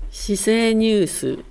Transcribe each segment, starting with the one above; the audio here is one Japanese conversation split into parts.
市政ニュース。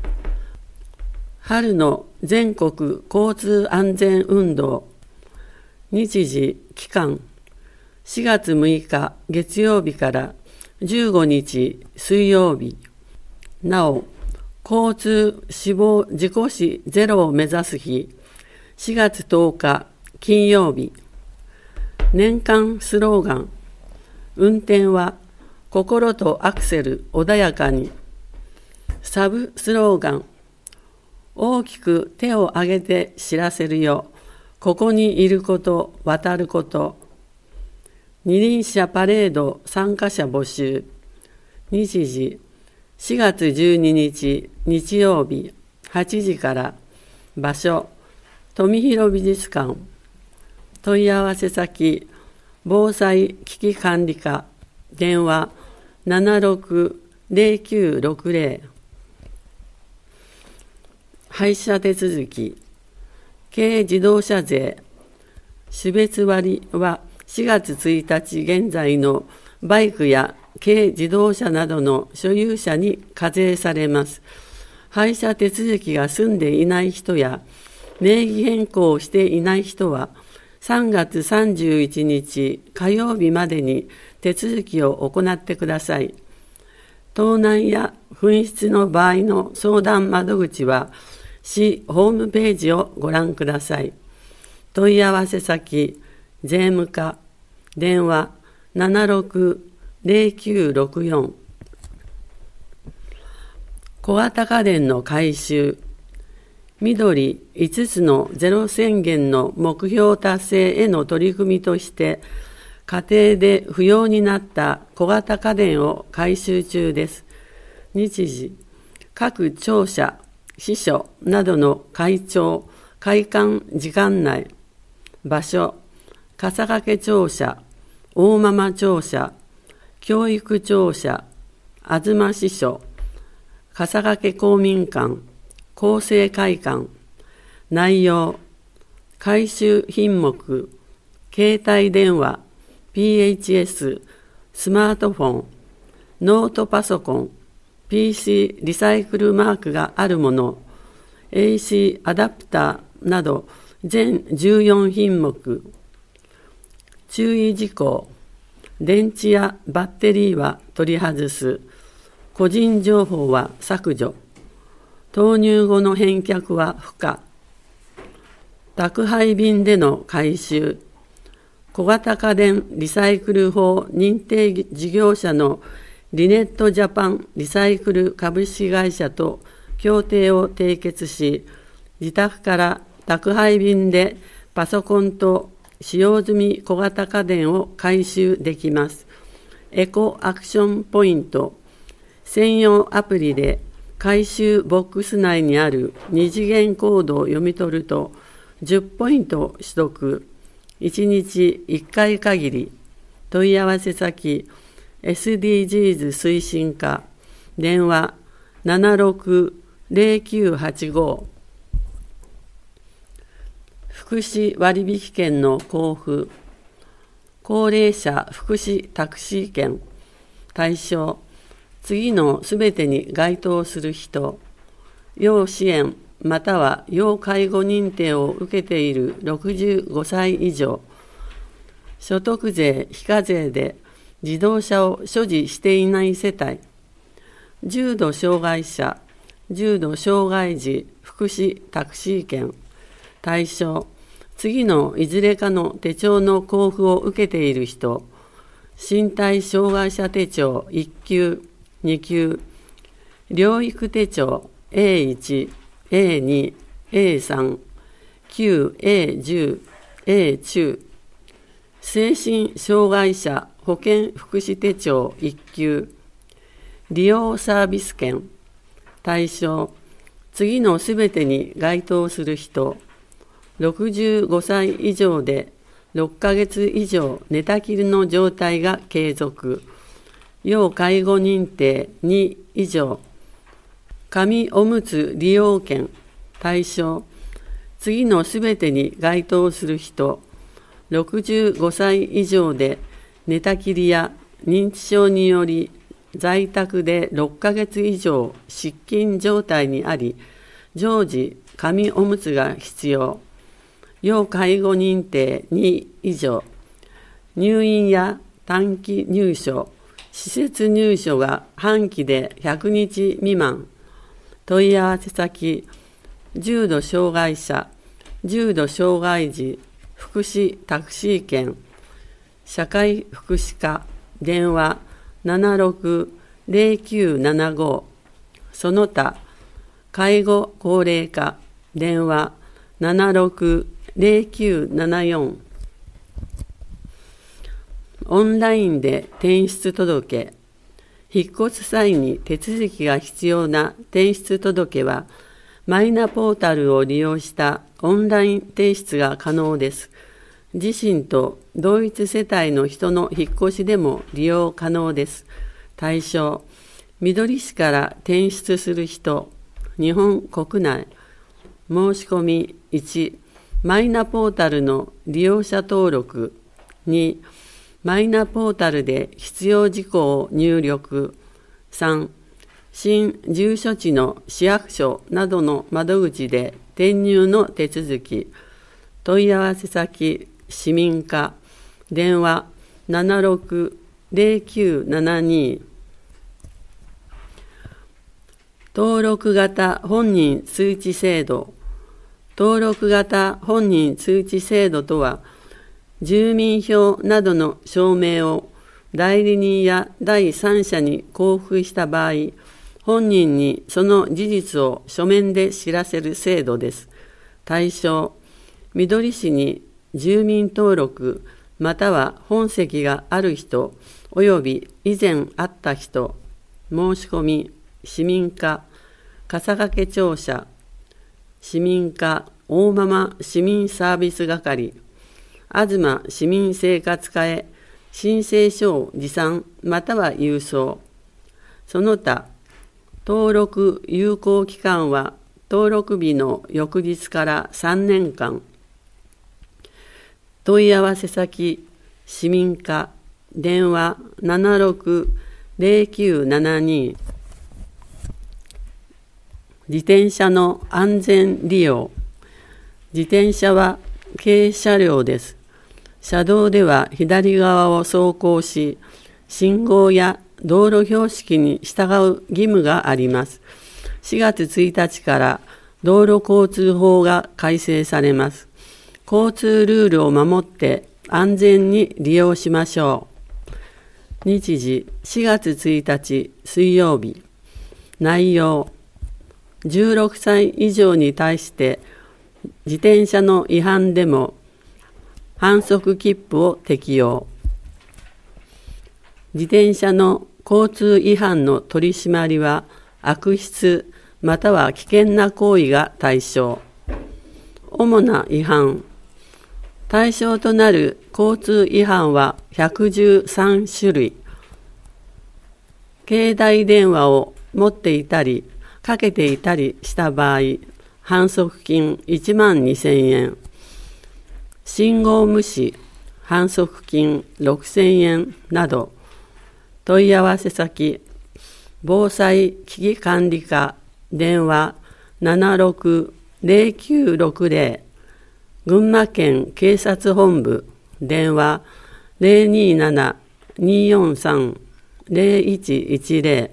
春の全国交通安全運動。日時期間4月6日月曜日から15日水曜日。なお、交通死亡事故死ゼロを目指す日4月10日金曜日。年間スローガン。運転は心とアクセル穏やかに。サブスローガン。大きく手を挙げて知らせるよ。ここにいること、渡ること。二輪車パレード参加者募集。日時4月12日日曜日8時から。場所富広美術館。問い合わせ先防災危機管理課。電話760960。配車手続き。軽自動車税種別割は4月1日現在のバイクや軽自動車などの所有者に課税されます。配車手続きが済んでいない人や名義変更をしていない人は3月31日火曜日までに手続きを行ってください。盗難や紛失の場合の相談窓口は市ホームページをご覧ください。問い合わせ先税務課。電話760964。小型家電の回収。緑5つのゼロ宣言の目標達成への取り組みとして家庭で不要になった小型家電を回収中です。日時各庁舎支所などの会長会館時間内。場所笠懸庁舎、大間庁舎、教育庁舎、東支所、笠懸公民館、厚生会館。内容回収品目携帯電話、PHS、スマートフォン、ノートパソコン、PC リサイクルマークがあるもの、AC アダプターなど全14品目。注意事項。電池やバッテリーは取り外す。個人情報は削除。投入後の返却は不可。宅配便での回収。小型家電リサイクル法認定事業者のリネットジャパンリサイクル株式会社と協定を締結し、自宅から宅配便でパソコンと使用済み小型家電を回収できます。エコアクションポイント。専用アプリで回収ボックス内にある二次元コードを読み取ると10ポイント取得。1日1回限り。問い合わせ先SDGs 推進課。電話760985。福祉割引券の交付。高齢者福祉タクシー券。対象次のすべてに該当する人。要支援または要介護認定を受けている65歳以上。所得税非課税で自動車を所持していない世帯。重度障害者、重度障害児福祉タクシー券。対象次のいずれかの手帳の交付を受けている人。身体障害者手帳1級、2級。療育手帳 A1、A2、A3、9、A10、A 中。精神障害者保健福祉手帳1級。利用サービス券。対象次のすべてに該当する人。65歳以上で6ヶ月以上寝たきりの状態が継続。要介護認定2以上。紙おむつ利用券。対象次のすべてに該当する人。65歳以上で寝たきりや認知症により在宅で6ヶ月以上失禁状態にあり、常時紙おむつが必要。要介護認定2以上。入院や短期入所、施設入所が半期で100日未満。問い合わせ先、重度障害者、重度障害児、福祉タクシー券、社会福祉課、電話760975、その他、介護高齢化、電話760974、オンラインで転出届、引っ越す際に手続きが必要な転出届は、マイナポータルを利用したオンライン提出が可能です。自身と同一世帯の人の引っ越しでも利用可能です。対象、みどり市から転出する人、日本国内、申し込み1、マイナポータルの利用者登録、2、マイナポータルで必要事項を入力、3、新住所地の市役所などの窓口で転入の手続き、問い合わせ先、市民課、電話760972、登録型本人通知制度。登録型本人通知制度とは、住民票などの証明を代理人や第三者に交付した場合、本人にその事実を書面で知らせる制度です。対象、みどり市に住民登録または本籍がある人および以前あった人、申し込み、市民課、笠懸庁舎、市民課、大間々市民サービス係、東市民生活課へ申請書を持参または郵送。その他、登録有効期間は登録日の翌日から3年間。問い合わせ先、市民課、電話760972。自転車の安全利用。自転車は軽車両です。車道では左側を走行し、信号や道路標識に従う義務があります。4月1日から道路交通法が改正されます。交通ルールを守って安全に利用しましょう。日時4月1日水曜日。内容、16歳以上に対して自転車の違反でも反則切符を適用。自転車の交通違反の取り締まりは悪質または危険な行為が対象。主な違反。対象となる交通違反は113種類。携帯電話を持っていたり、かけていたりした場合、反則金12,000円。信号無視、反則金6,000円など。問い合わせ先、防災危機管理課、電話760960、群馬県警察本部、電話027-243-0110。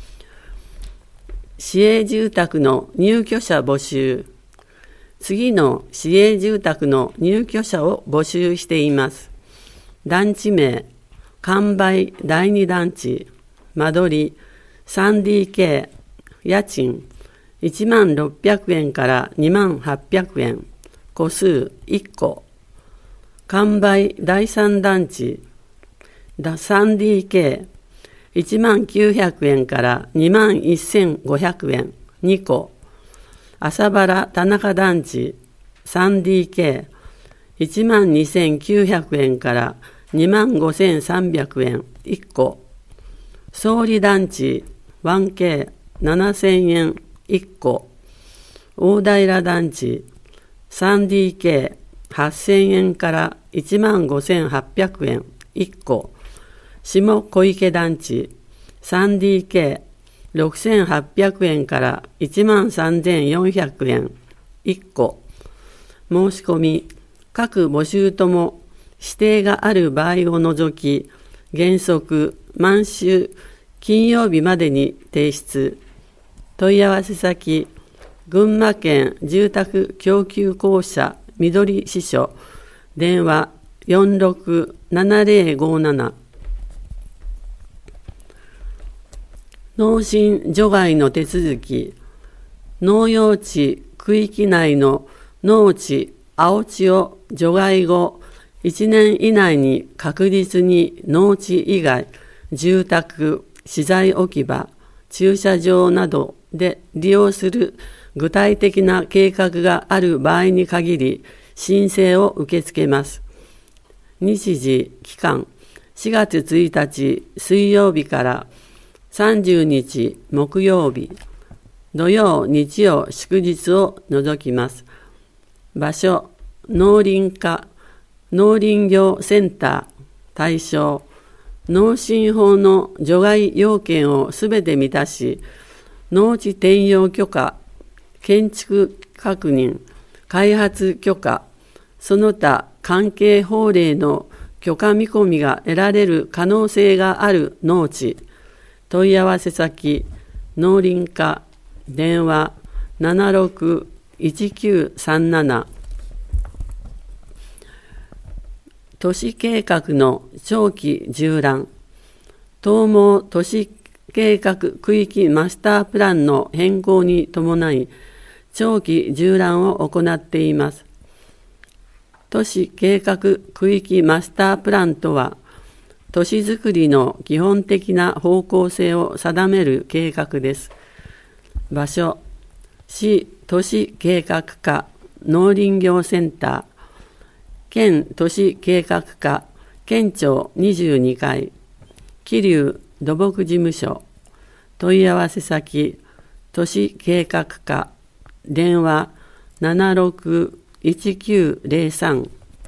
市営住宅の入居者募集。次の市営住宅の入居者を募集しています。団地名、完売第2団地、間取り 3DK、家賃16,000円から28,000円、戸数1戸。完売第3団地、3DK、19,000円から21,500円、2戸。朝原田中団地 3DK、12,900円から25,300円、1戸。総理団地 1K、7,000円、1戸。大平団地 3DK、8,000円から15,800円、1戸。下小池団地 3DK6800 円から13,400円1個。申し込み、各募集とも指定がある場合を除き、原則毎週金曜日までに提出。問い合わせ先、群馬県住宅供給公社緑支所、電話467057。農心除外の手続き、農用地区域内の農地、青地を除外後、1年以内に確実に農地以外、住宅、資材置き場、駐車場などで利用する具体的な計画がある場合に限り、申請を受け付けます。日時、期間、4月1日水曜日から30日木曜日、土曜、日曜、祝日を除きます。場所、農林課、農林業センター、対象、農心法の除外要件をすべて満たし、農地転用許可、建築確認、開発許可、その他関係法令の許可見込みが得られる可能性がある農地、問い合わせ先、農林課、電話761937。都市計画の長期縦覧、東毛都市計画区域マスタープランの変更に伴い、長期縦覧を行っています。都市計画区域マスタープランとは、都市づくりの基本的な方向性を定める計画です。場所、市都市計画課農林業センター、県都市計画課県庁22階、桐生土木事務所、問い合わせ先、都市計画課、電話761903。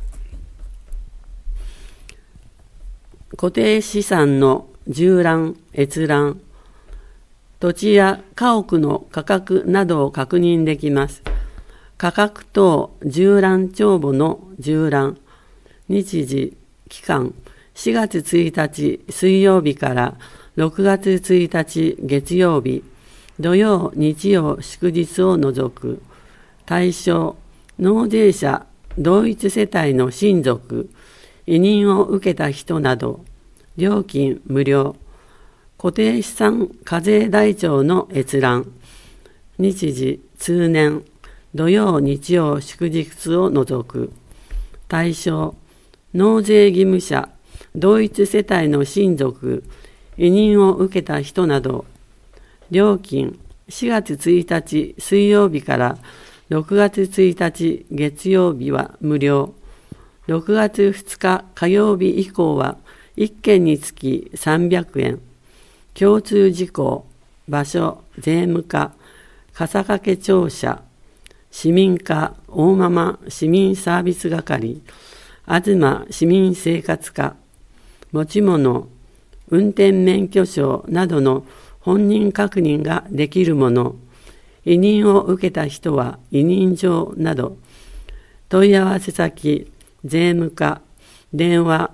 固定資産の縦覧・閲覧、土地や家屋の価格などを確認できます。価格等縦覧帳簿の縦覧、日時、期間、4月1日水曜日から6月1日月曜日、土曜、日曜、祝日を除く。対象、納税者、同一世帯の親族、委任を受けた人など、料金無料。固定資産課税台帳の閲覧。日時、通年、土曜、日曜、祝日を除く。対象、納税義務者、同一世帯の親族、委任を受けた人など。料金、4月1日水曜日から6月1日月曜日は無料。6月2日火曜日以降は1件につき300円。共通事項、場所、税務課、笠掛庁舎、市民課、大間市民サービス係、東市民生活課、持ち物、運転免許証などの本人確認ができるもの、委任を受けた人は委任状など、問い合わせ先、税務課、電話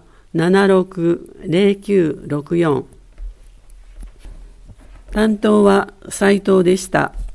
760964。担当は斉藤でした。